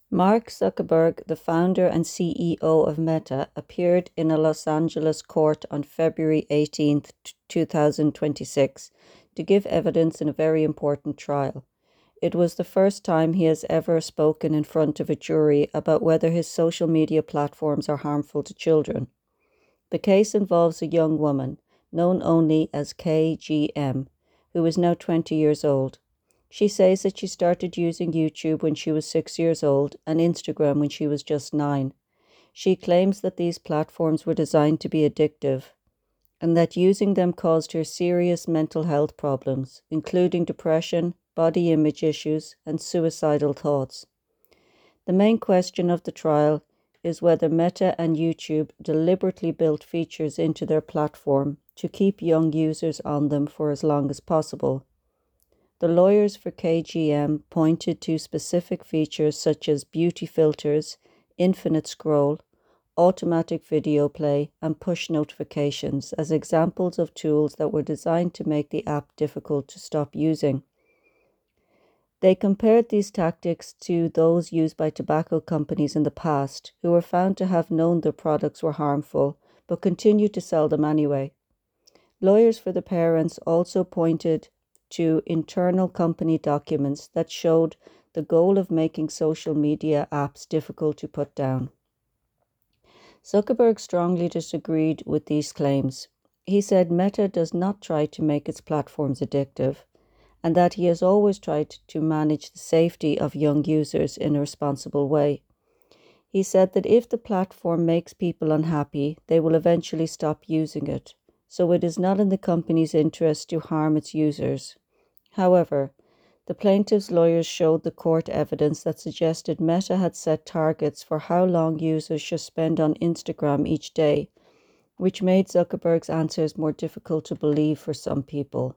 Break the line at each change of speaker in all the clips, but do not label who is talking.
Mark Zuckerberg, the founder and CEO of Meta, appeared in a Los Angeles court on February 18, 2026, to give evidence in a very important trial. It was the first time he has ever spoken in front of a jury about whether his social media platforms are harmful to children. The case involves a young woman, known only as KGM, who is now 20 years old. She says that she started using YouTube when she was 6 years old and Instagram when she was just 9. She claims that these platforms were designed to be addictive and that using them caused her serious mental health problems, including depression, body image issues, and suicidal thoughts. The main question of the trial is whether Meta and YouTube deliberately built features into their platform to keep young users on them for as long as possible. The lawyers for KGM pointed to specific features such as beauty filters, infinite scroll, automatic video play, and push notifications as examples of tools that were designed to make the app difficult to stop using. They compared these tactics to those used by tobacco companies in the past, who were found to have known their products were harmful, but continued to sell them anyway. Lawyers for the parents also pointed to internal company documents that showed the goal of making social media apps difficult to put down. Zuckerberg strongly disagreed with these claims. He said Meta does not try to make its platforms addictive, and that he has always tried to manage the safety of young users in a responsible way. He said that if the platform makes people unhappy, they will eventually stop using it, so it is not in the company's interest to harm its users. However, the plaintiff's lawyers showed the court evidence that suggested Meta had set targets for how long users should spend on Instagram each day, which made Zuckerberg's answers more difficult to believe for some people.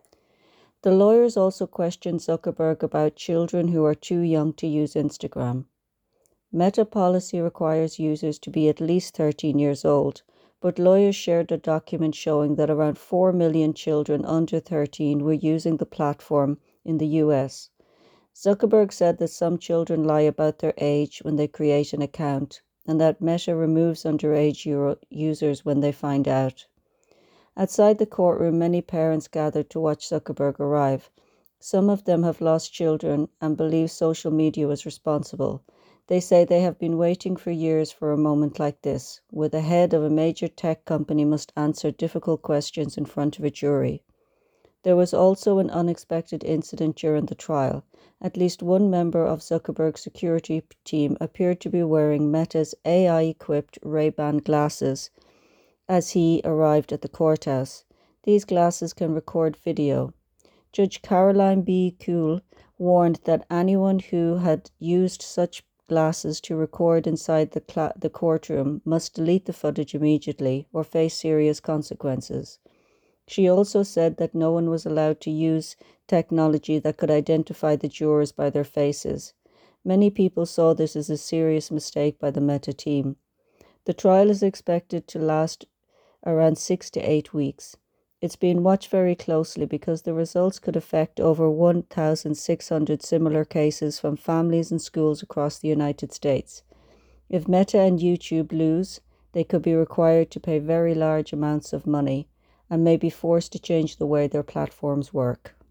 The lawyers also questioned Zuckerberg about children who are too young to use Instagram. Meta policy requires users to be at least 13 years old, but lawyers shared a document showing that around 4 million children under 13 were using the platform in the US. Zuckerberg said that some children lie about their age when they create an account, and that Meta removes underage users when they find out. Outside the courtroom, many parents gathered to watch Zuckerberg arrive. Some of them have lost children and believe social media was responsible. They say they have been waiting for years for a moment like this, where the head of a major tech company must answer difficult questions in front of a jury. There was also an unexpected incident during the trial. At least one member of Zuckerberg's security team appeared to be wearing Meta's AI-equipped Ray-Ban glasses as he arrived at the courthouse. These glasses can record video. Judge Caroline B. Kuhl warned that anyone who had used such glasses to record inside the courtroom must delete the footage immediately or face serious consequences. She also said that no one was allowed to use technology that could identify the jurors by their faces. Many people saw this as a serious mistake by the Meta team. The trial is expected to last around 6 to 8 weeks. It's being watched very closely because the results could affect over 1,600 similar cases from families and schools across the United States. If Meta and YouTube lose, they could be required to pay very large amounts of money and may be forced to change the way their platforms work.